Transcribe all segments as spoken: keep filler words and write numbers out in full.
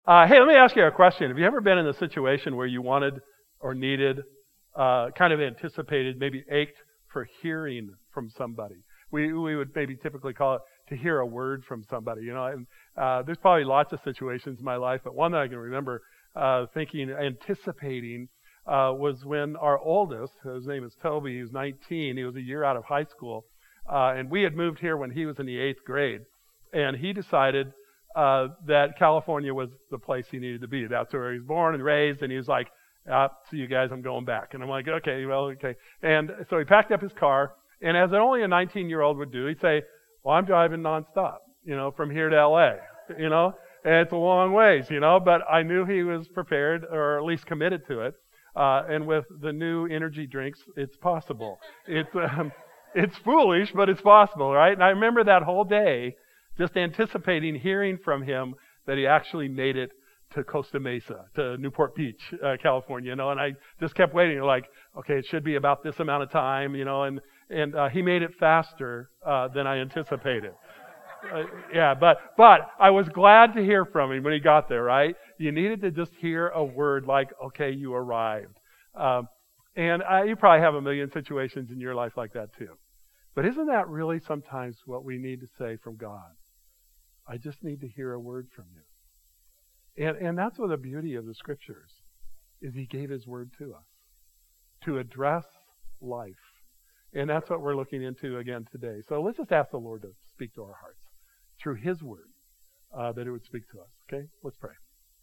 Uh, hey, let me ask you a question. Have you ever been in a situation where you wanted or needed, uh, kind of anticipated, maybe ached for hearing from somebody? We we would maybe typically call it to hear a word from somebody, you know. And uh, there's probably lots of situations in my life, but one that I can remember uh, thinking, anticipating, uh, was when our oldest, his name is Toby, he was nineteen, he was a year out of high school, uh, and we had moved here when he was in the eighth grade, and he decided uh, that California was the place he needed to be. That's where he was born and raised, and he was like, ah, see you guys, I'm going back. And I'm like, okay, well, okay. And so he packed up his car, and as only a nineteen-year-old would do, he'd say, well, I'm driving nonstop, you know, from here to L A, you know, and it's a long ways, you know, but I knew he was prepared, or at least committed to it. Uh, and with the new energy drinks, it's possible. It's um, it's foolish, but it's possible, right? And I remember that whole day just anticipating hearing from him that he actually made it to Costa Mesa, to Newport Beach, uh, California, you know, and I just kept waiting, like, okay, it should be about this amount of time, you know, and, and uh, he made it faster uh, than I anticipated. Uh, yeah, but but I was glad to hear from him when he got there, right? You needed to just hear a word like, okay, you arrived. Um, and uh, you probably have a million situations in your life like that too. But isn't that really sometimes what we need to say from God? I just need to hear a word from you. And and that's what the beauty of the Scriptures is. He gave His Word to us to address life. And that's what we're looking into again today. So let's just ask the Lord to speak to our hearts through His Word, uh, that it would speak to us. Okay? Let's pray.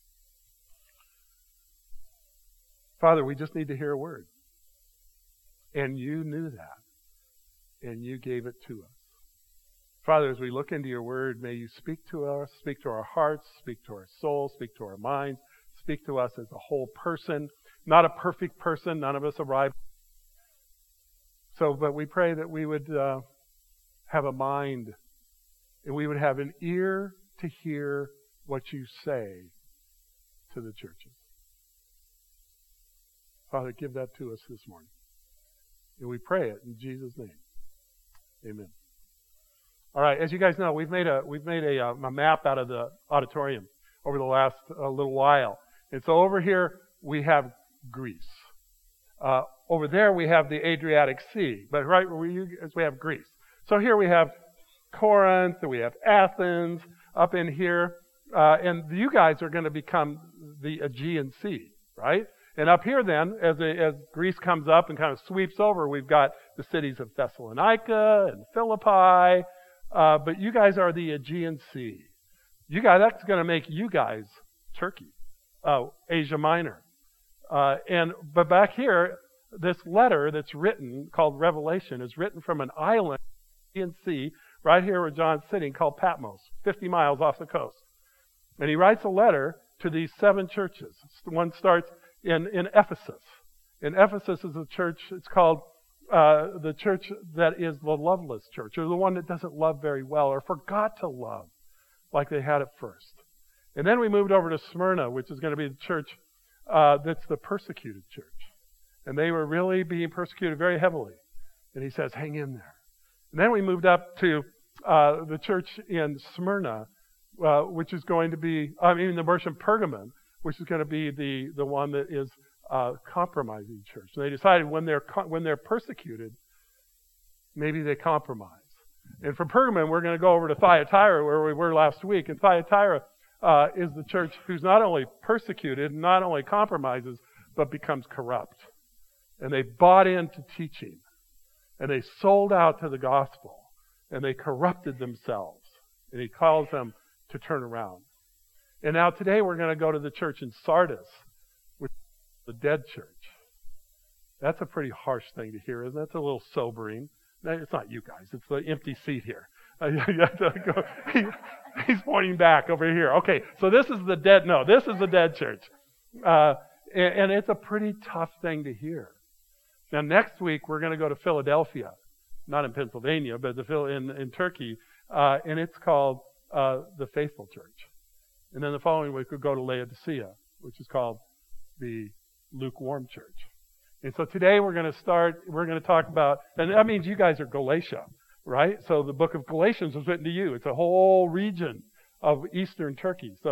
Father, we just need to hear a word. And you knew that. And you gave it to us. Father, as we look into your word, may you speak to us, speak to our hearts, speak to our souls, speak to our minds, speak to us as a whole person. Not a perfect person. None of us arrive. So, but we pray that we would uh, have a mind and we would have an ear to hear what you say to the churches. Father, give that to us this morning. And we pray it in Jesus' name. Amen. All right, as you guys know, we've made a we've made a, a map out of the auditorium over the last uh, little while. And so over here we have Greece. Uh, over there we have the Adriatic Sea, but right where we, we have Greece. So here we have Corinth, and we have Athens up in here, uh, and you guys are going to become the Aegean Sea, right? And up here then, as, as Greece comes up and kind of sweeps over, we've got the cities of Thessalonica and Philippi, uh, but you guys are the Aegean Sea. You guys, that's going to make you guys Turkey, uh, Asia Minor. Uh, and but back here, this letter that's written, called Revelation, is written from an island, Aegean Sea, right here where John's sitting, called Patmos, fifty miles off the coast. And he writes a letter to these seven churches. One starts in, in Ephesus. In Ephesus is a church, it's called uh, the church that is the loveless church, or the one that doesn't love very well, or forgot to love like they had at first. And then we moved over to Smyrna, which is going to be the church uh, that's the persecuted church. And they were really being persecuted very heavily. And he says, hang in there. And then we moved up to uh, the church in Smyrna, uh, which is going to be, I mean, the version of Pergamon, which is going to be the, the one that is uh, compromising church. And they decided when they're when they're persecuted, maybe they compromise. And from Pergamon, we're going to go over to Thyatira, where we were last week. And Thyatira uh, is the church who's not only persecuted, not only compromises, but becomes corrupt. And they bought into teaching. And they sold out to the gospel. And they corrupted themselves. And he calls them to turn around. And now today we're going to go to the church in Sardis, which is the dead church. That's a pretty harsh thing to hear, isn't it? It's a little sobering. It's not you guys. It's the empty seat here. He's pointing back over here. Okay, so this is the dead. No, this is the dead church. Uh, and, and it's a pretty tough thing to hear. Now, next week, we're going to go to Philadelphia. Not in Pennsylvania, but the, in, in Turkey. Uh, and it's called uh, the Faithful Church. And then the following week, we'll go to Laodicea, which is called the Lukewarm Church. And so today we're going to start, we're going to talk about, and that means you guys are Galatia, right? So the book of Galatians was written to you. It's a whole region of eastern Turkey. So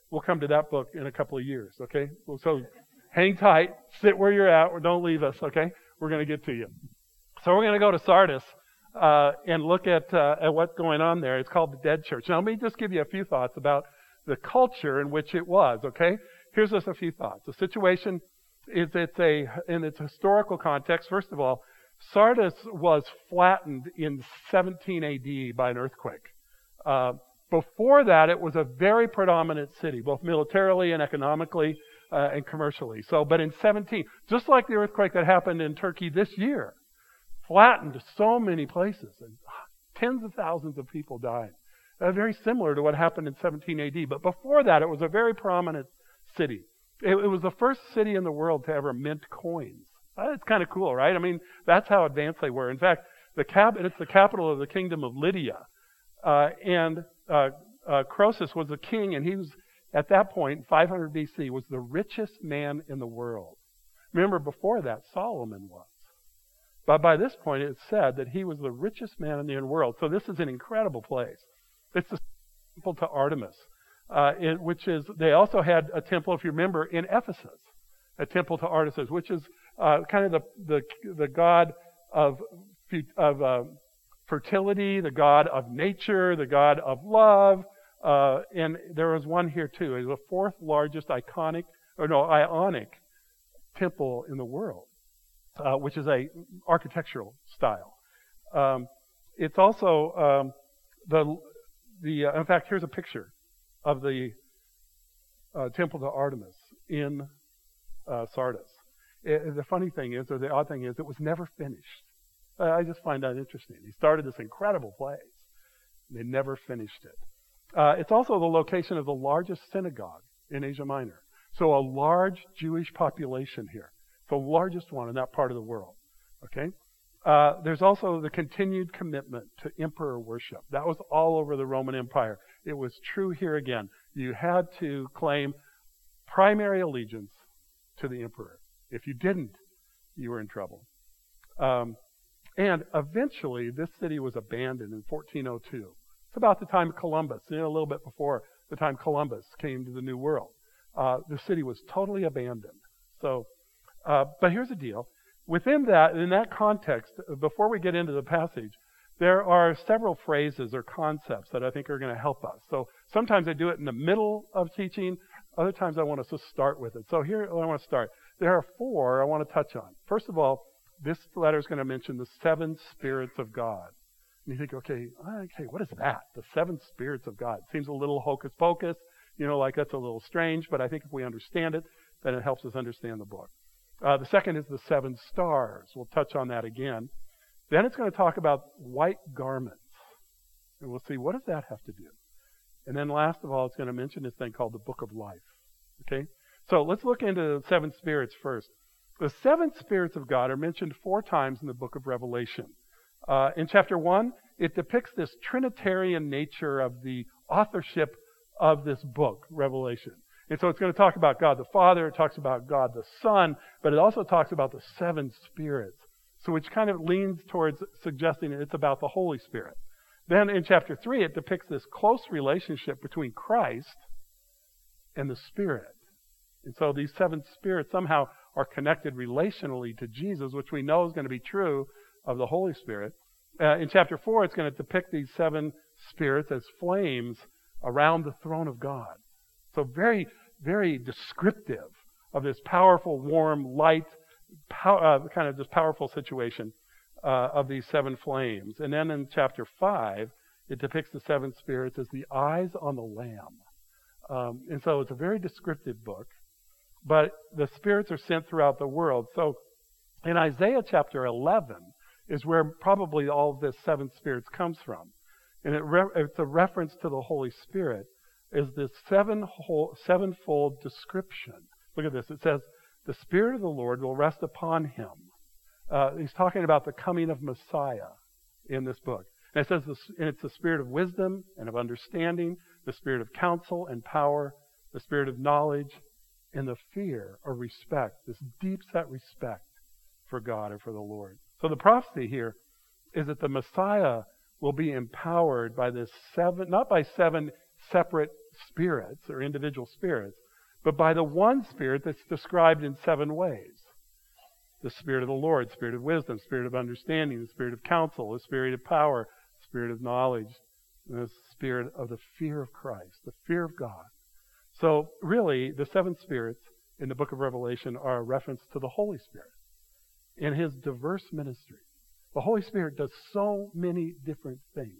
We'll come to that book in a couple of years, okay? So hang tight, sit where you're at, or don't leave us, okay? We're going to get to you. So we're going to go to Sardis uh, and look at, uh, at what's going on there. It's called the Dead Church. Now, let me just give you a few thoughts about the culture in which it was, okay? Here's just a few thoughts. The situation is it's a, in its historical context, first of all, Sardis was flattened in seventeen A D by an earthquake. Uh, before that, it was a very predominant city, both militarily and economically uh, and commercially. So, but in seventeen, just like the earthquake that happened in Turkey this year, flattened so many places, and tens of thousands of people died. Uh, very similar to what happened in seventeen A D. But before that, it was a very prominent city. It, it was the first city in the world to ever mint coins. Uh, it's kind of cool, right? I mean, that's how advanced they were. In fact, the cap- it's the capital of the kingdom of Lydia. Uh, and uh, uh, Croesus was the king, and he was, at that point, five hundred B C, was the richest man in the world. Remember, before that, Solomon was. But by this point, it's said that he was the richest man in the world. So this is an incredible place. It's the temple to Artemis, uh, it, which is, they also had a temple, if you remember, in Ephesus, a temple to Artemis, which is uh, kind of the, the the god of, of uh, fertility, the god of nature, the god of love. Uh, and there was one here too. It's the fourth largest iconic, or no, ionic temple in the world, uh, which is a architectural style. Um, it's also um, the the. Uh, in fact, here's a picture of the uh, temple to Artemis in uh, Sardis. It, the funny thing is, or the odd thing is, it was never finished. Uh, I just find that interesting. He started this incredible place. They never finished it. Uh, it's also the location of the largest synagogue in Asia Minor. So a large Jewish population here. The largest one in that part of the world. Okay? Uh, there's also the continued commitment to emperor worship. That was all over the Roman Empire. It was true here again. You had to claim primary allegiance to the emperor. If you didn't, you were in trouble. Um, and eventually, this city was abandoned in fourteen oh two. It's about the time of Columbus, you know, a little bit before the time Columbus came to the New World. Uh, the city was totally abandoned. So, uh, but here's the deal. Within that, in that context, before we get into the passage, there are several phrases or concepts that I think are going to help us. So sometimes I do it in the middle of teaching. Other times I want us to start with it. So here I want to start. There are four I want to touch on. First of all, this letter is going to mention the seven spirits of God. And you think, okay, okay, what is that? The seven spirits of God. Seems a little hocus pocus, you know, like that's a little strange, but I think if we understand it, then it helps us understand the book. Uh, the second is the seven stars. We'll touch on that again. Then it's going to talk about white garments. And we'll see, what does that have to do? And then last of all, it's going to mention this thing called the Book of Life. Okay? So let's look into the seven spirits first. The seven spirits of God are mentioned four times in the book of Revelation. Uh, in chapter one, it depicts this Trinitarian nature of the authorship of this book, Revelation. And so it's going to talk about God the Father, it talks about God the Son, but it also talks about the seven spirits. So which kind of leans towards suggesting that it's about the Holy Spirit. Then in chapter three, it depicts this close relationship between Christ and the Spirit. And so these seven spirits somehow are connected relationally to Jesus, which we know is going to be true of the Holy Spirit. Uh, in chapter four, it's going to depict these seven spirits as flames around the throne of God. So very, very descriptive of this powerful, warm, light, pow- uh, kind of this powerful situation uh, of these seven flames. And then in chapter five, it depicts the seven spirits as the eyes on the Lamb. Um, and so it's a very descriptive book. But the spirits are sent throughout the world. So in Isaiah chapter eleven is where probably all of this seven spirits comes from. And it re- it's a reference to the Holy Spirit, is this seven whole, sevenfold description. Look at this. It says, the Spirit of the Lord will rest upon him. Uh, he's talking about the coming of Messiah in this book. And it says, this, and it's the Spirit of wisdom and of understanding, the Spirit of counsel and power, the Spirit of knowledge, and the fear or respect, this deep-set respect for God and for the Lord. So the prophecy here is that the Messiah will be empowered by this seven, not by seven separate spirits or individual spirits, but by the one Spirit that's described in seven ways. The Spirit of the Lord, Spirit of wisdom, Spirit of understanding, the Spirit of counsel, the Spirit of power, Spirit of knowledge, and the Spirit of the fear of Christ, the fear of God. So really, the seven spirits in the book of Revelation are a reference to the Holy Spirit in His diverse ministry. The Holy Spirit does so many different things.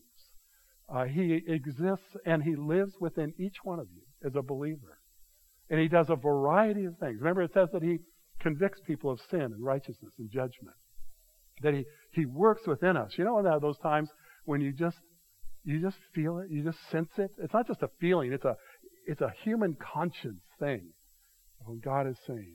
Uh, he exists and He lives within each one of you as a believer. And He does a variety of things. Remember, it says that He convicts people of sin and righteousness and judgment. That He, he works within us. You know, in those times when you just you just feel it, you just sense it. It's not just a feeling, it's a it's a human conscience thing. When God is saying,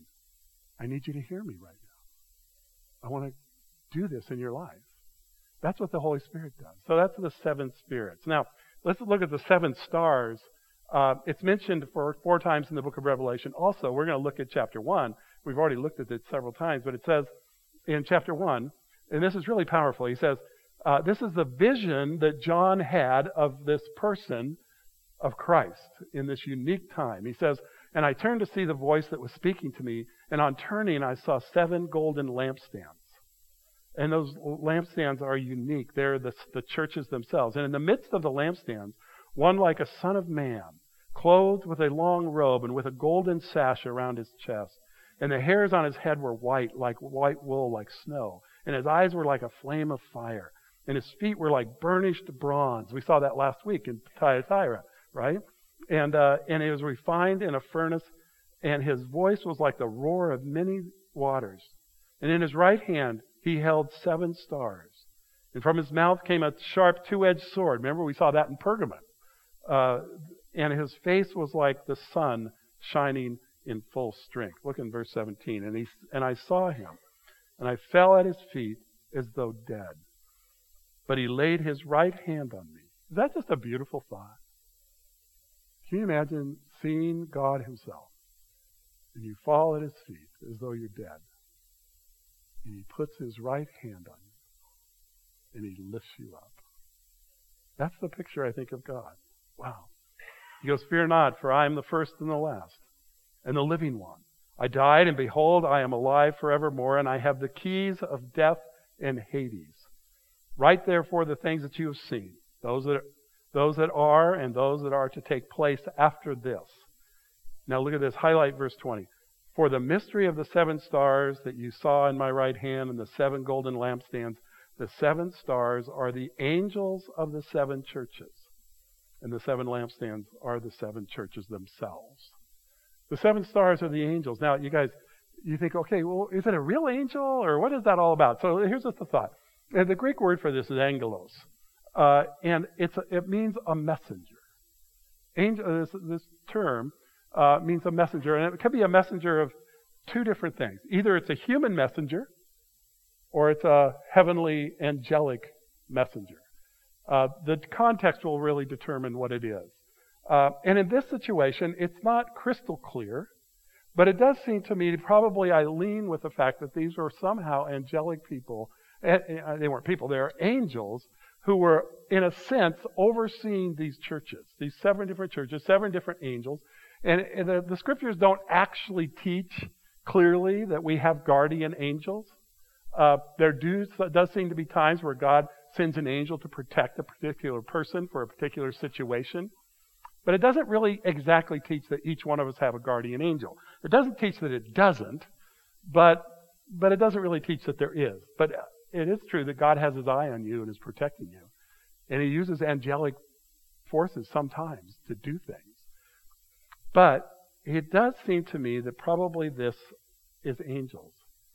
I need you to hear me right now. I want to do this in your life. That's what the Holy Spirit does. So that's the seven spirits. Now, let's look at the seven stars. Uh, it's mentioned for four times in the book of Revelation. Also, we're going to look at chapter one. We've already looked at it several times, but it says in chapter one, and this is really powerful. He says, uh, this is the vision that John had of this person of Christ in this unique time. He says, and I turned to see the voice that was speaking to me, and on turning I saw seven golden lampstands. And those lampstands are unique. They're the, the churches themselves. And in the midst of the lampstands, one like a son of man, clothed with a long robe and with a golden sash around his chest. And the hairs on his head were white, like white wool, like snow. And his eyes were like a flame of fire. And his feet were like burnished bronze. We saw that last week in Thyatira, right? And uh, and it was refined in a furnace. And his voice was like the roar of many waters. And in his right hand he held seven stars. And from his mouth came a sharp two-edged sword. Remember, we saw that in Pergamon. Uh, and his face was like the sun shining in full strength. Look in verse seventeen. And he and I saw him, and I fell at his feet as though dead. But he laid his right hand on me. Is that just a beautiful thought? Can you imagine seeing God Himself, and you fall at His feet as though you're dead, and He puts His right hand on you, and He lifts you up? That's the picture, I think, of God. Wow. He goes, fear not, for I am the first and the last, and the living one. I died, and behold, I am alive forevermore, and I have the keys of death and Hades. Write therefore the things that you have seen, those that, those that are and those that are to take place after this. Now look at this, highlight verse twenty. For the mystery of the seven stars that you saw in my right hand and the seven golden lampstands, the seven stars are the angels of the seven churches. And the seven lampstands are the seven churches themselves. The seven stars are the angels. Now, you guys, you think, okay, well, is it a real angel, or what is that all about? So here's just the thought. And the Greek word for this is angelos. Uh, and it's a, it means a messenger. Angel, this, this term uh, means a messenger. And it could be a messenger of two different things. Either it's a human messenger, or it's a heavenly angelic messenger. Uh, the context will really determine what it is. Uh, and in this situation, it's not crystal clear, but it does seem to me, probably I lean with the fact that these were somehow angelic people. Uh, they weren't people, they were angels who were, in a sense, overseeing these churches, these seven different churches, seven different angels. And, and the, the scriptures don't actually teach clearly that we have guardian angels. Uh, there do, does seem to be times where God sends an angel to protect a particular person for a particular situation. But it doesn't really exactly teach that each one of us have a guardian angel. It doesn't teach that it doesn't, but but it doesn't really teach that there is. But it is true that God has His eye on you and is protecting you. And He uses angelic forces sometimes to do things. But it does seem to me that probably this is angels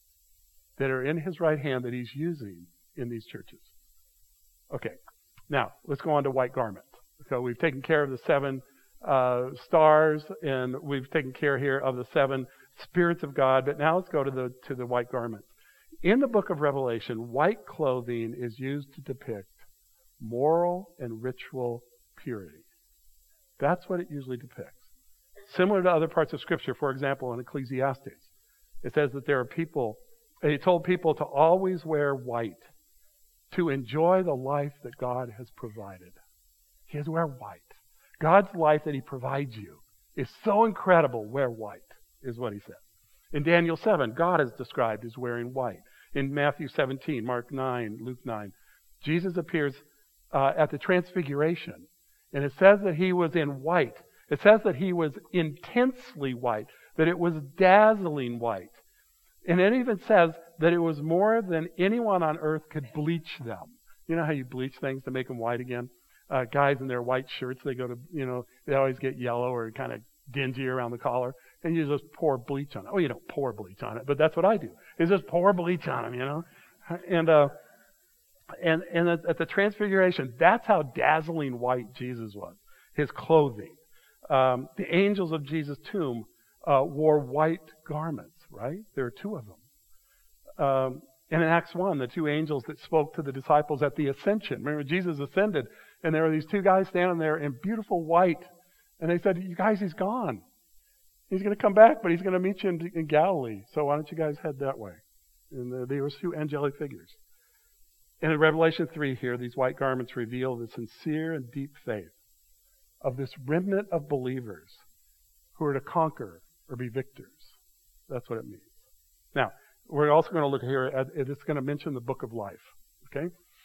that are in His right hand that He's using in these churches. Okay, now let's go on to white garments. So we've taken care of the seven uh, stars, and we've taken care here of the seven spirits of God. But now let's go to the to the white garments. In the book of Revelation, white clothing is used to depict moral and ritual purity. That's what it usually depicts. Similar to other parts of Scripture, for example, in Ecclesiastes, it says that there are people. He told people to always wear white to enjoy the life that God has provided. He has to wear white. God's life that He provides you is so incredible. Wear white, is what He says. In Daniel seven, God is described as wearing white. In Matthew seventeen, Mark nine, Luke nine, Jesus appears uh, at the Transfiguration. And it says that He was in white. It says that He was intensely white, that it was dazzling white. And it even says that it was more than anyone on earth could bleach them. You know how you bleach things to make them white again? Uh, guys in their white shirts, they go to, you know, they always get yellow or kind of dingy around the collar. And you just pour bleach on it. Oh, you don't pour bleach on it, but that's what I do. Is just pour bleach on them, you know? And, uh, and, and at, at the Transfiguration, that's how dazzling white Jesus was. His clothing. Um, the angels of Jesus' tomb uh, wore white garments, right? There are two of them. Um, and in Acts one, the two angels that spoke to the disciples at the ascension. Remember, Jesus ascended, and there were these two guys standing there in beautiful white. And they said, you guys, He's gone. He's going to come back, but He's going to meet you in, in Galilee. So why don't you guys head that way? And uh, they were two angelic figures. And in Revelation three here, these white garments reveal the sincere and deep faith of this remnant of believers who are to conquer or be victors. That's what it means. Now, we're also going to look here at, it's going to mention the book of life. Okay?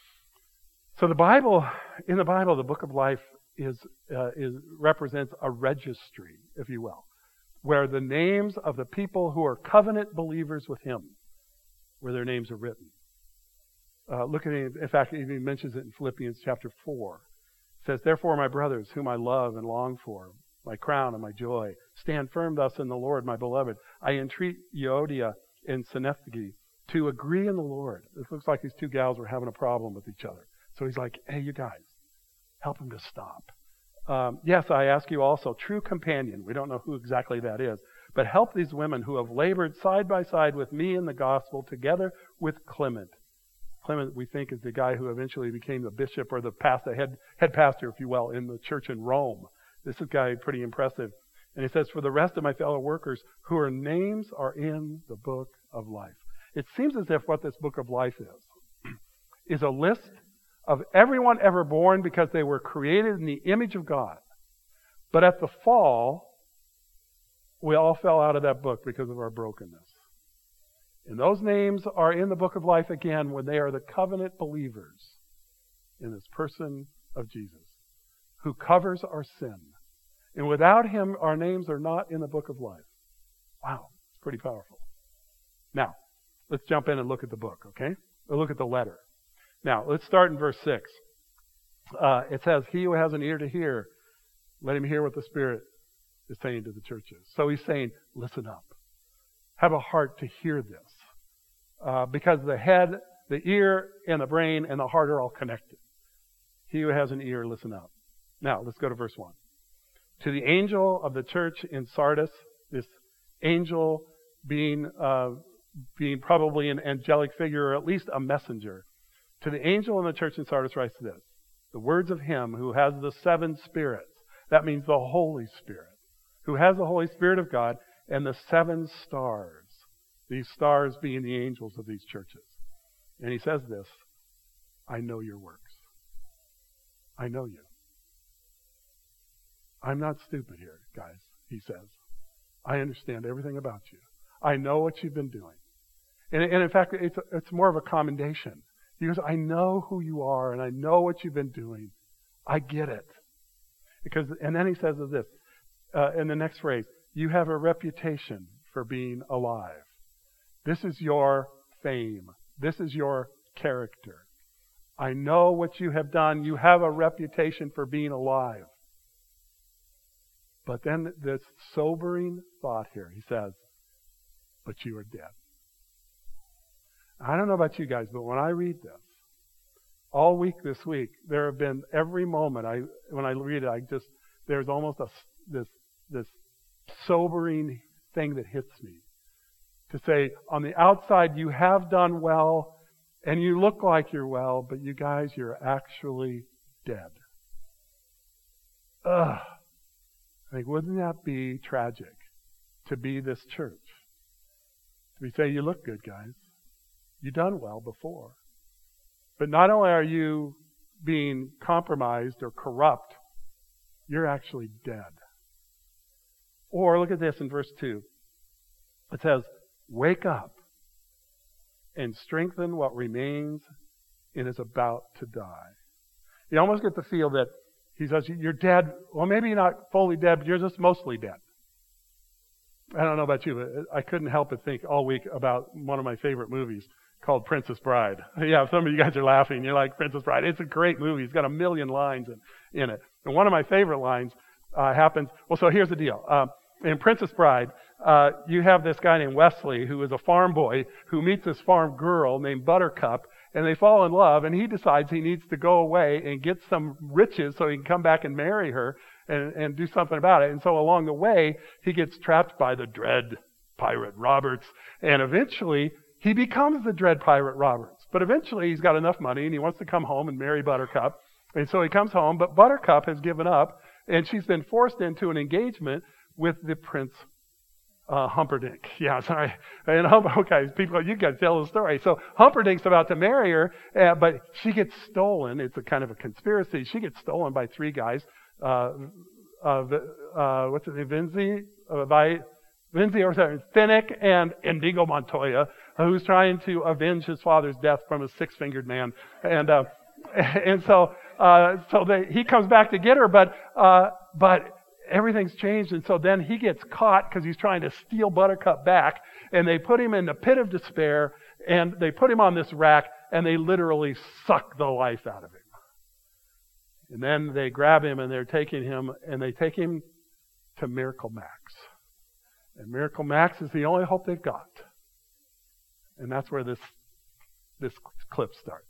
So the Bible, in the Bible, the book of life is, uh, is represents a registry, if you will, where the names of the people who are covenant believers with Him, where their names are written. Uh, look at it, in fact, it even mentions it in Philippians chapter four. It says, therefore, my brothers, whom I love and long for, my crown and my joy, stand firm thus in the Lord, my beloved. I entreat Euodia and Syntyche to agree in the Lord. It looks like these two gals were having a problem with each other. So he's like, hey, you guys, help them to stop. Um, yes, I ask you also, true companion, we don't know who exactly that is, but help these women who have labored side by side with me in the gospel together with Clement. Clement, we think, is the guy who eventually became the bishop or the pastor, head, head pastor, if you will, in the church in Rome. This is guy pretty impressive. And he says, for the rest of my fellow workers whose names are in the book of life. It seems as if what this book of life is, is a list of everyone ever born because they were created in the image of God. But at the fall, we all fell out of that book because of our brokenness. And those names are in the book of life again when they are the covenant believers in this person of Jesus, who covers our sin. And without Him, our names are not in the book of life. Wow, it's pretty powerful. Now, let's jump in and look at the book, okay? We'll look at the letter. Now, let's start in verse six. Uh, it says, he who has an ear to hear, let him hear what the Spirit is saying to the churches. So he's saying, listen up. Have a heart to hear this. Uh, because the head, the ear, and the brain, and the heart are all connected. He who has an ear, listen up. Now, let's go to verse one. To the angel of the church in Sardis, this angel being, uh, being probably an angelic figure, or at least a messenger. To the angel in the church in Sardis writes this, the words of Him who has the seven spirits, that means the Holy Spirit, who has the Holy Spirit of God, and the seven stars, these stars being the angels of these churches. And he says this, I know your works. I know you. I'm not stupid here, guys, he says. I understand everything about you. I know what you've been doing. And, and in fact, it's, it's more of a commendation. He goes, I know who you are, and I know what you've been doing. I get it. Because, and then he says this, uh, in the next phrase, you have a reputation for being alive. This is your fame. This is your character. I know what you have done. You have a reputation for being alive. But then this sobering thought here. He says, but you are dead. I don't know about you guys, but when I read this, all week this week, there have been every moment I, when I read it, I just, there's almost a, this, this sobering thing that hits me. To say, on the outside, you have done well, and you look like you're well, but you guys, you're actually dead. Ugh. I think, wouldn't that be tragic to be this church? To be saying, you look good, guys. You've done well before. But not only are you being compromised or corrupt you're actually dead. Or look at this in verse two. It says, wake up and strengthen what remains and is about to die. You almost get the feel that he says, you're dead. Well, maybe you're not fully dead, but you're just mostly dead. I don't know about you, but I couldn't help but think all week about one of my favorite movies called Princess Bride. Yeah, some of you guys are laughing. You're like, Princess Bride. It's a great movie. It's got a million lines in, in it. And one of my favorite lines uh, happens, well, so here's the deal. Um, in Princess Bride, uh, you have this guy named Wesley who is a farm boy who meets this farm girl named Buttercup, and they fall in love, and he decides he needs to go away and get some riches so he can come back and marry her and, and do something about it. And so along the way, he gets trapped by the dread pirate Roberts, and eventually he becomes the dread pirate Roberts. But eventually he's got enough money, and he wants to come home and marry Buttercup. And so he comes home, but Buttercup has given up, and she's been forced into an engagement with the Prince Uh, Humperdinck. Yeah, sorry. And okay, people, you got to tell the story. So Humperdinck's about to marry her, uh, but she gets stolen. It's a kind of a conspiracy. She gets stolen by three guys. Uh, uh, uh, what's his name? Vinzi, uh, by Vinzi or something. Finnick and Indigo Montoya, who's trying to avenge his father's death from a six-fingered man. And uh, and so uh, so they, he comes back to get her, but uh, but. Everything's changed, and so then he gets caught because he's trying to steal Buttercup back, and they put him in the pit of despair, and they put him on this rack, and they literally suck the life out of him. And then they grab him, and they're taking him, and they take him to Miracle Max. And Miracle Max is the only hope they've got. And that's where this this clip starts.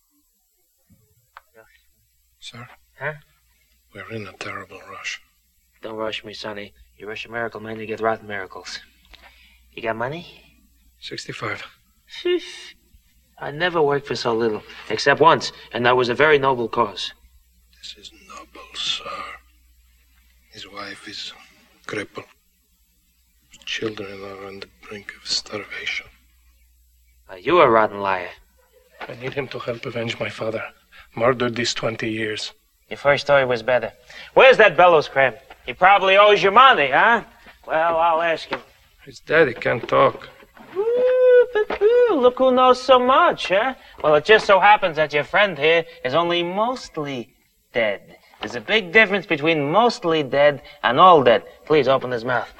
Sir? Huh? We're in a terrible rush. Don't rush me, Sonny. You rush a miracle, man, you get rotten miracles. You got money? sixty-five. Sheesh. I never worked for so little, except once, and that was a very noble cause. This is noble, sir. His wife is crippled. His children are on the brink of starvation. Are you a rotten liar? I need him to help avenge my father. Murdered these twenty years. Your first story was better. Where's that bellows cram? He probably owes you money, huh? Well, I'll ask him. His daddy can't talk. Ooh, ooh, look who knows so much, huh? Well, it just so happens that your friend here is only mostly dead. There's a big difference between mostly dead and all dead. Please open his mouth.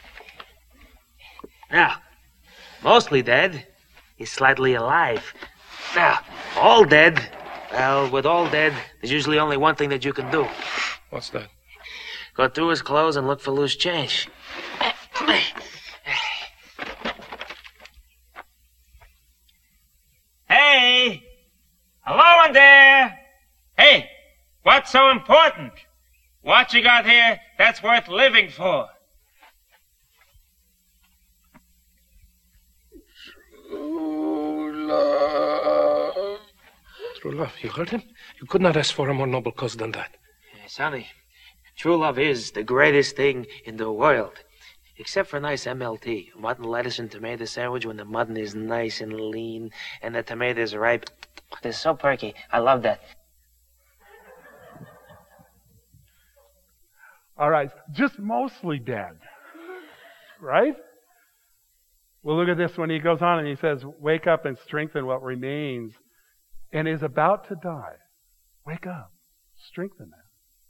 Now, mostly dead is slightly alive. Now, all dead, well, with all dead, there's usually only one thing that you can do. What's that? Go through his clothes and look for loose change. Hey! Hello in there! Hey! What's so important? What you got here that's worth living for? True love. True love, you heard him? You could not ask for a more noble cause than that. Yeah, Sonny, true love is the greatest thing in the world. Except for nice M L T, mutton, lettuce, and tomato sandwich when the mutton is nice and lean and the tomatoes are ripe. They're so perky. I love that. All right, just mostly dead, right? Well, look at this when he goes on and he says, wake up and strengthen what remains and is about to die. Wake up. Strengthen that.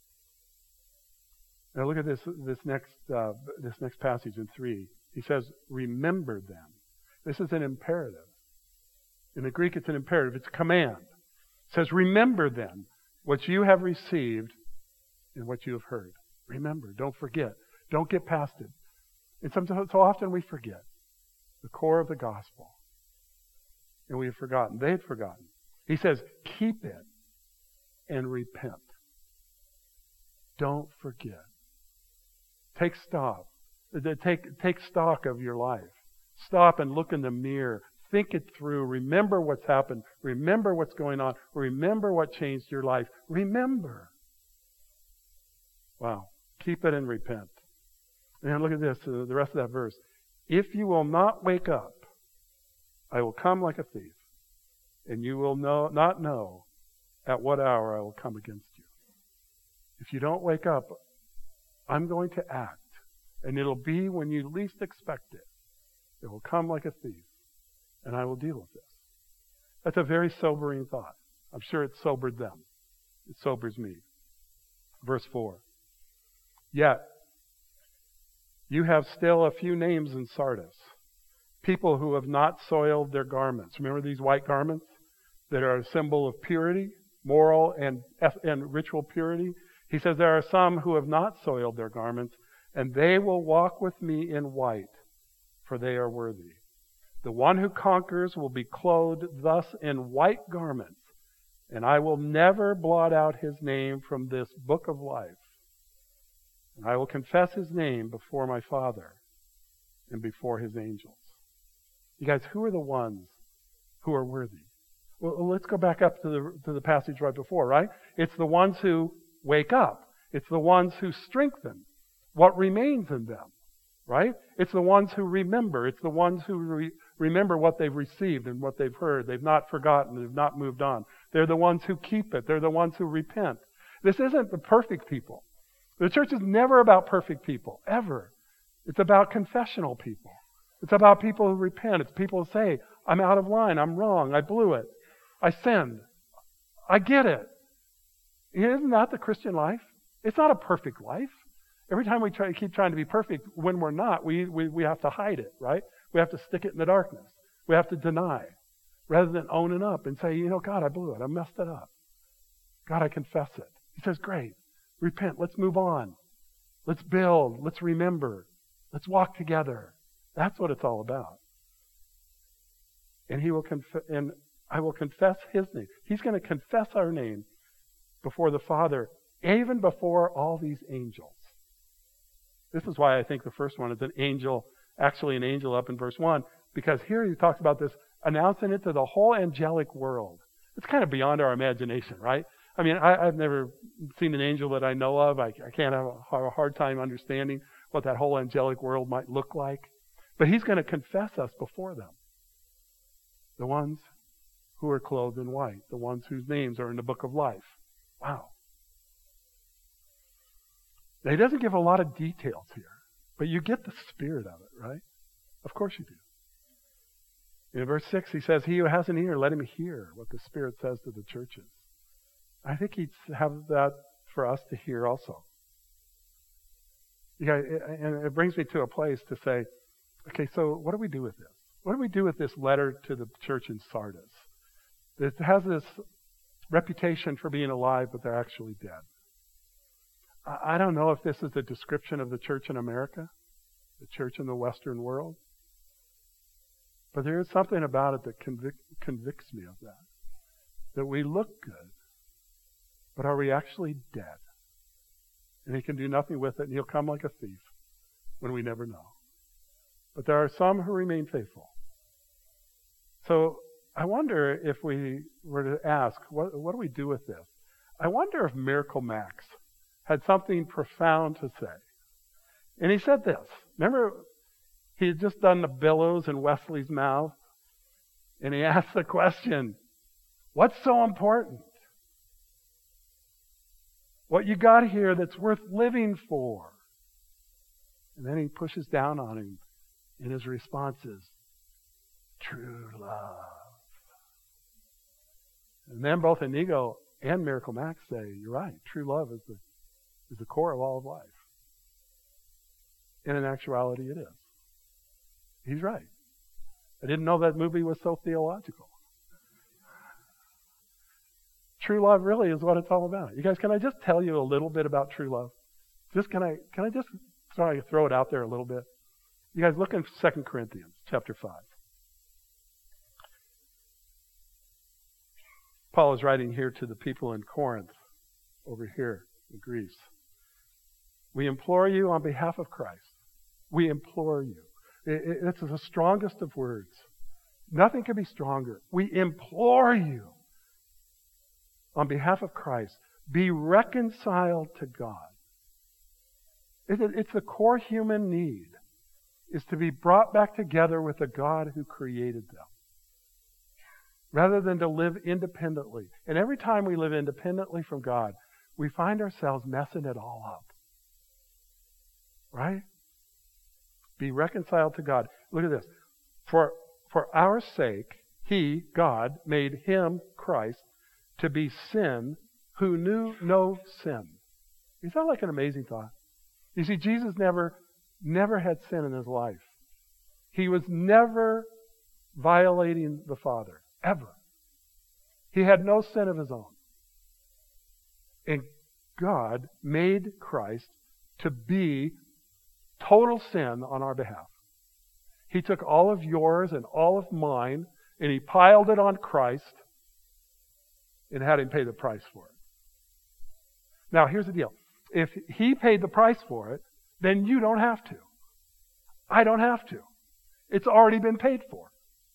Now look at this this next uh, this next passage in three. He says, remember them. This is an imperative. In the Greek, it's an imperative. It's a command. It says, remember them, what you have received and what you have heard. Remember. Don't forget. Don't get past it. And sometimes, so often we forget the core of the gospel. And we have forgotten. They had forgotten. He says, keep it and repent. Don't forget. Take stock. Take, take stock of your life. Stop and look in the mirror. Think it through. Remember what's happened. Remember what's going on. Remember what changed your life. Remember. Wow. Keep it and repent. And look at this, uh, the rest of that verse. If you will not wake up, I will come like a thief, and you will know, not know at what hour I will come against you. If you don't wake up, I'm going to act. And it'll be when you least expect it. It will come like a thief. And I will deal with this. That's a very sobering thought. I'm sure it sobered them. It sobers me. Verse four. Yet, you have still a few names in Sardis. People who have not soiled their garments. Remember these white garments that are a symbol of purity, moral and, and ritual purity? He says there are some who have not soiled their garments, and they will walk with me in white, for they are worthy. The one who conquers will be clothed thus in white garments, and I will never blot out his name from this book of life. And I will confess his name before my Father and before his angels. You guys, who are the ones who are worthy? Well, let's go back up to the, to the passage right before, right? It's the ones who wake up. It's the ones who strengthen what remains in them, right? It's the ones who remember. It's the ones who re- remember what they've received and what they've heard. They've not forgotten. They've not moved on. They're the ones who keep it. They're the ones who repent. This isn't the perfect people. The church is never about perfect people, ever. It's about confessional people. It's about people who repent. It's people who say, I'm out of line. I'm wrong. I blew it. I sinned. I get it. Isn't that the Christian life? It's not a perfect life. Every time we try to keep trying to be perfect, when we're not, we, we, we have to hide it, right? We have to stick it in the darkness. We have to deny rather than owning up and say, you know, God, I blew it. I messed it up. God, I confess it. He says, great. Repent. Let's move on. Let's build. Let's remember. Let's walk together. That's what it's all about. And he will conf- and I will confess his name. He's going to confess our name before the Father, even before all these angels. This is why I think the first one is an angel, actually an angel up in verse one, because here he talks about this, announcing it to the whole angelic world. It's kind of beyond our imagination, right? I mean, I, I've never seen an angel that I know of. I, I can't have a, have a hard time understanding what that whole angelic world might look like. But he's going to confess us before them. The ones who are clothed in white. The ones whose names are in the book of life. Wow. Now, he doesn't give a lot of details here. But you get the spirit of it, right? Of course you do. In verse six, he says, he who has an ear, let him hear what the Spirit says to the churches. I think he'd have that for us to hear also. Yeah, and it brings me to a place to say, okay, so what do we do with this? What do we do with this letter to the church in Sardis? It has this reputation for being alive, but they're actually dead. I don't know if this is a description of the church in America, the church in the Western world, but there is something about it that convic- convicts me of that. That we look good, but are we actually dead? And he can do nothing with it, and he'll come like a thief when we never know. But there are some who remain faithful. So I wonder if we were to ask, what, what do we do with this? I wonder if Miracle Max had something profound to say. And he said this. Remember, he had just done the billows in Wesley's mouth, and he asked the question, what's so important? What you got here that's worth living for? And then he pushes down on him, and his response is, true love. And then both Inigo and Miracle Max say, you're right, true love is the, is the core of all of life. And in actuality, it is. He's right. I didn't know that movie was so theological. True love really is what it's all about. You guys, can I just tell you a little bit about true love? Just can I can I just sorry throw it out there a little bit? You guys look in Second Corinthians chapter five. Paul is writing here to the people in Corinth, over here in Greece. We implore you on behalf of Christ. We implore you. It's the strongest of words. Nothing can be stronger. We implore you on behalf of Christ, be reconciled to God. It's the core human need, is to be brought back together with the God who created them, rather than to live independently. And every time we live independently from God, we find ourselves messing it all up. Right? Be reconciled to God. Look at this. For, for our sake, He, God, made Him, Christ, to be sin who knew no sin. Is that like an amazing thought? You see, Jesus never, never had sin in His life. He was never violating the Father, ever. He had no sin of His own. And God made Christ to be total sin on our behalf. He took all of yours and all of mine, and He piled it on Christ and had Him pay the price for it. Now, here's the deal. If He paid the price for it, then you don't have to. I don't have to. It's already been paid for.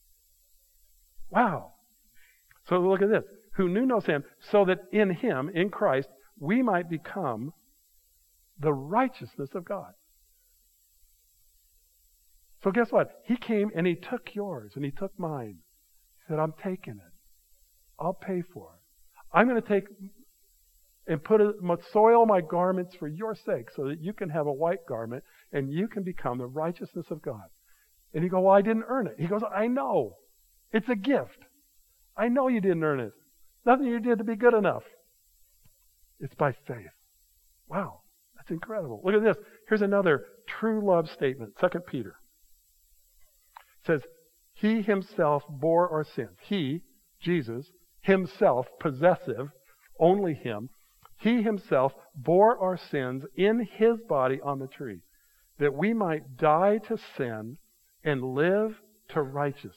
Wow. So look at this. Who knew no sin, so that in Him, in Christ, we might become the righteousness of God. So guess what? He came and He took yours and He took mine. He said, I'm taking it. I'll pay for it. I'm going to take and put a, soil my garments for your sake so that you can have a white garment and you can become the righteousness of God. And you go, well, I didn't earn it. He goes, I know. It's a gift. I know you didn't earn it. Nothing you did to be good enough. It's by faith. Wow, that's incredible. Look at this. Here's another true love statement. Second Peter. It says, He Himself bore our sins. He, Jesus, Himself, possessive, only Him. He Himself bore our sins in His body on the tree, that we might die to sin and live to righteousness.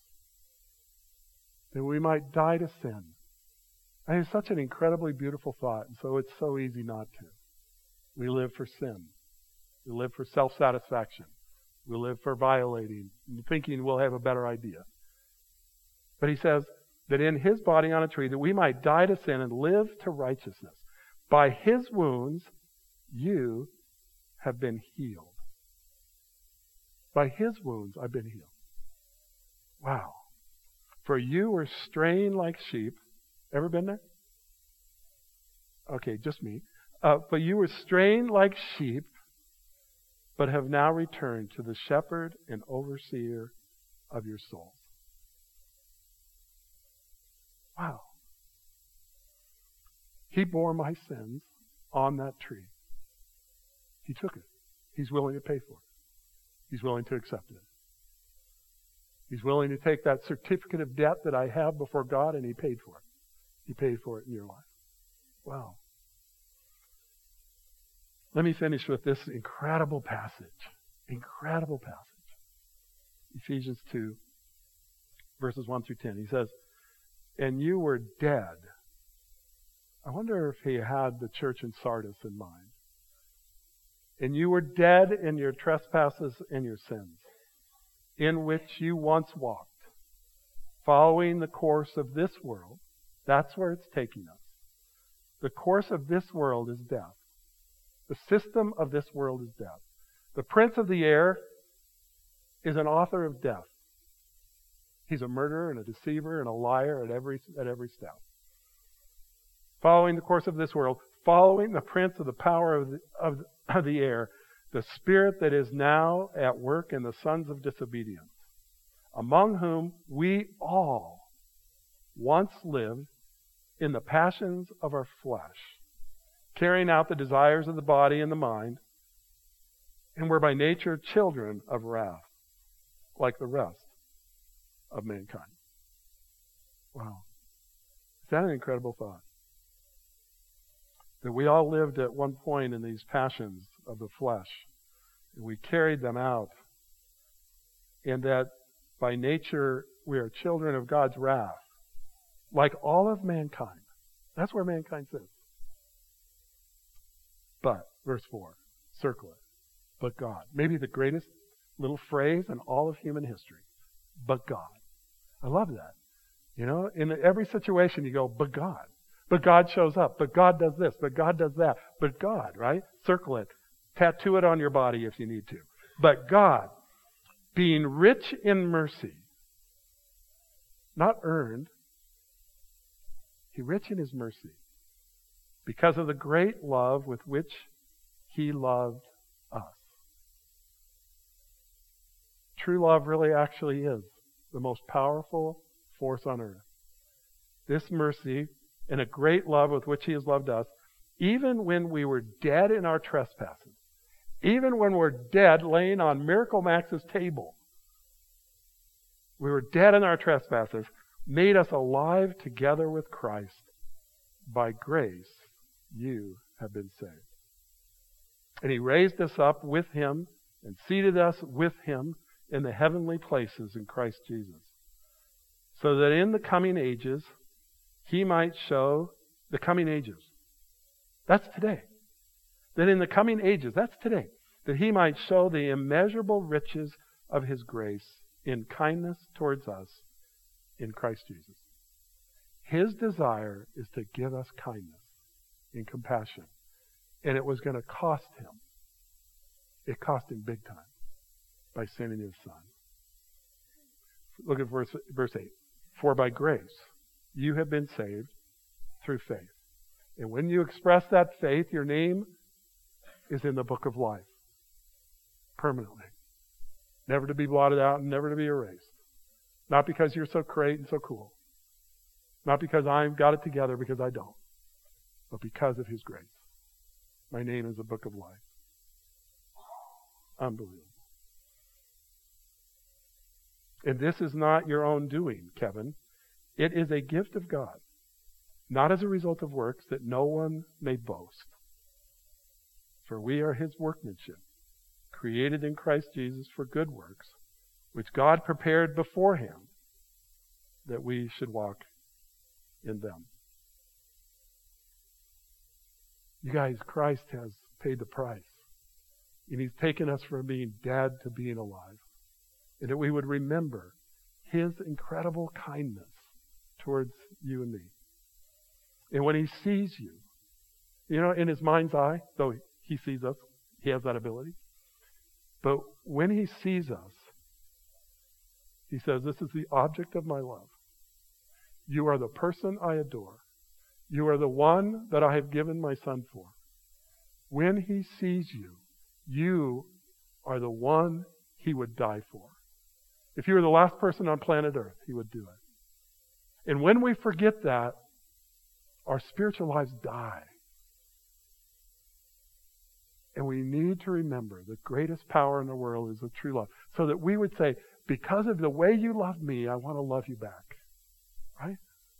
That we might die to sin. And it's such an incredibly beautiful thought, and so it's so easy not to. We live for sin. We live for self-satisfaction. We live for violating, thinking we'll have a better idea. But He says that in His body on a tree, that we might die to sin and live to righteousness. By His wounds, you have been healed. By His wounds, I've been healed. Wow. For you were straying like sheep. Ever been there? Okay, just me. Uh, but you were straying like sheep, but have now returned to the shepherd and overseer of your souls. Wow. He bore my sins on that tree. He took it. He's willing to pay for it. He's willing to accept it. He's willing to take that certificate of debt that I have before God, and He paid for it. He paid for it in your life. Wow. Let me finish with this incredible passage. Incredible passage. Ephesians two, verses one through ten. He says, and you were dead. I wonder if he had the church in Sardis in mind. And you were dead in your trespasses and your sins, in which you once walked, following the course of this world. That's where it's taking us. The course of this world is death. The system of this world is death. The prince of the air is an author of death. He's a murderer and a deceiver and a liar at every, at every step. Following the course of this world, following the prince of the power of the, of, of the air, the spirit that is now at work in the sons of disobedience, among whom we all once lived in the passions of our flesh, carrying out the desires of the body and the mind, and were by nature children of wrath, like the rest of mankind. Wow. Is that an incredible thought? That we all lived at one point in these passions of the flesh, and we carried them out, and that by nature we are children of God's wrath, like all of mankind. That's where mankind sits. But, verse four, circle it. But God. Maybe the greatest little phrase in all of human history. But God. I love that. You know, in every situation you go, but God. But God shows up. But God does this. But God does that. But God, right? Circle it. Tattoo it on your body if you need to. But God, being rich in mercy, not earned, He rich in His mercy, because of the great love with which he loved us. True love really actually is the most powerful force on earth. This mercy and a great love with which he has loved us, even when we were dead in our trespasses, even when we're dead laying on Miracle Max's table, we were dead in our trespasses, made us alive together with Christ. By grace, you have been saved. And he raised us up with him and seated us with him in the heavenly places in Christ Jesus, so that in the coming ages, he might show the coming ages. That's today. That in the coming ages, that's today, that he might show the immeasurable riches of his grace in kindness towards us in Christ Jesus. His desire is to give us kindness and compassion. And it was going to cost him. It cost him big time by sending his son. Look at verse, verse eight. For by grace you have been saved through faith. And when you express that faith, your name is in the book of life. Permanently. Never to be blotted out and never to be erased. Not because you're so great and so cool. Not because I've got it together, because I don't. But because of his grace. My name is the book of life. Unbelievable. And this is not your own doing, Kevin. It is a gift of God. Not as a result of works, that no one may boast. For we are his workmanship, created in Christ Jesus for good works, which God prepared beforehand that we should walk in them. You guys, Christ has paid the price. And he's taken us from being dead to being alive. And that we would remember his incredible kindness towards you and me. And when he sees you, you know, in his mind's eye, though he sees us, he has that ability. But when he sees us, he says, this is the object of my love. You are the person I adore. You are the one that I have given my son for. When he sees you, you are the one he would die for. If you were the last person on planet Earth, he would do it. And when we forget that, our spiritual lives die. And we need to remember the greatest power in the world is the true love. So that we would say, because of the way you love me, I want to love you back. Right?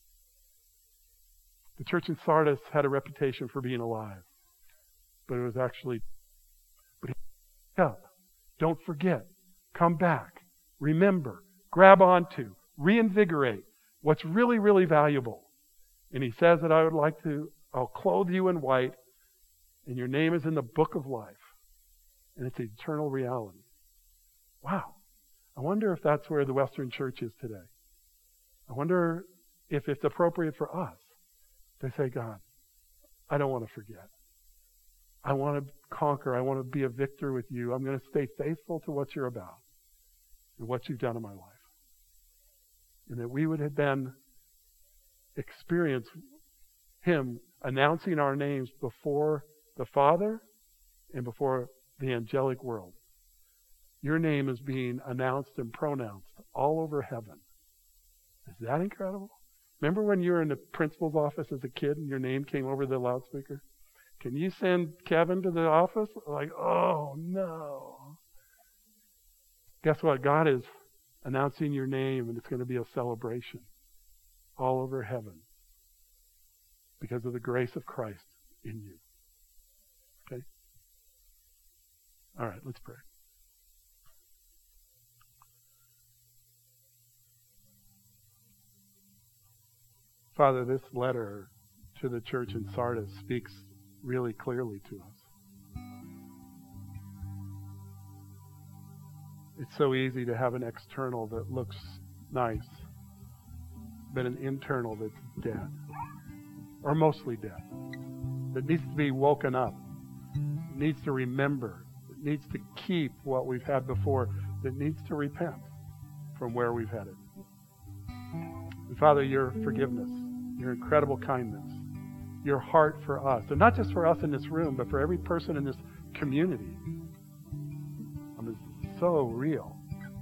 The church in Sardis had a reputation for being alive. But it was actually, but he up. Don't forget. Come back. Remember. Grab onto. Reinvigorate what's really, really valuable. And he says that I would like to, I'll clothe you in white, and your name is in the book of life. And it's eternal reality. Wow. I wonder if that's where the Western church is today. I wonder if it's appropriate for us to say, God, I don't want to forget. I want to conquer. I want to be a victor with you. I'm going to stay faithful to what you're about and what you've done in my life. And that we would have then experience him announcing our names before the Father and before the angelic world. Your name is being announced and pronounced all over heaven. Is that incredible? Remember when you were in the principal's office as a kid and your name came over the loudspeaker? Can you send Kevin to the office? Like, oh no. Guess what? God is announcing your name, and it's going to be a celebration all over heaven because of the grace of Christ in you. Okay? All right, let's pray. Father, this letter to the church in Sardis speaks really clearly to us. It's so easy to have an external that looks nice, but an internal that's dead, or mostly dead, that needs to be woken up, needs to remember, that needs to keep what we've had before, that needs to repent from where we've headed. And Father, your forgiveness, your incredible kindness your heart for us. And not just for us in this room, but for every person in this community. I mean, it's so real.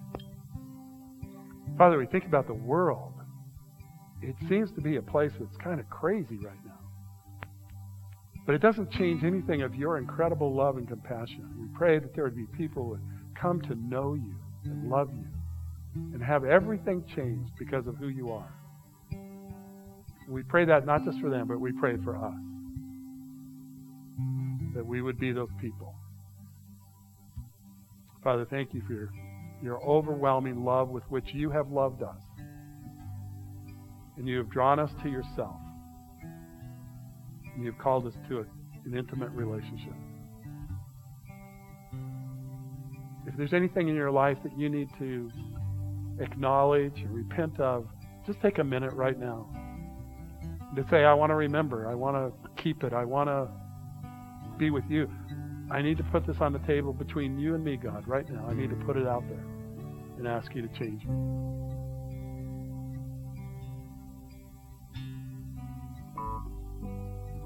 Father, we think about the world. It seems to be a place that's kind of crazy right now. But it doesn't change anything of your incredible love and compassion. We pray that there would be people who would come to know you and love you and have everything changed because of who you are. We pray that not just for them, but we pray for us. That we would be those people. Father, thank you for your, your overwhelming love with which you have loved us. And you have drawn us to yourself. And you have called us to a, an intimate relationship. If there's anything in your life that you need to acknowledge or repent of, just take a minute right now to say, I want to remember, I want to keep it, I want to be with you. I need to put this on the table between you and me, God, right now. I need to put it out there and ask you to change me.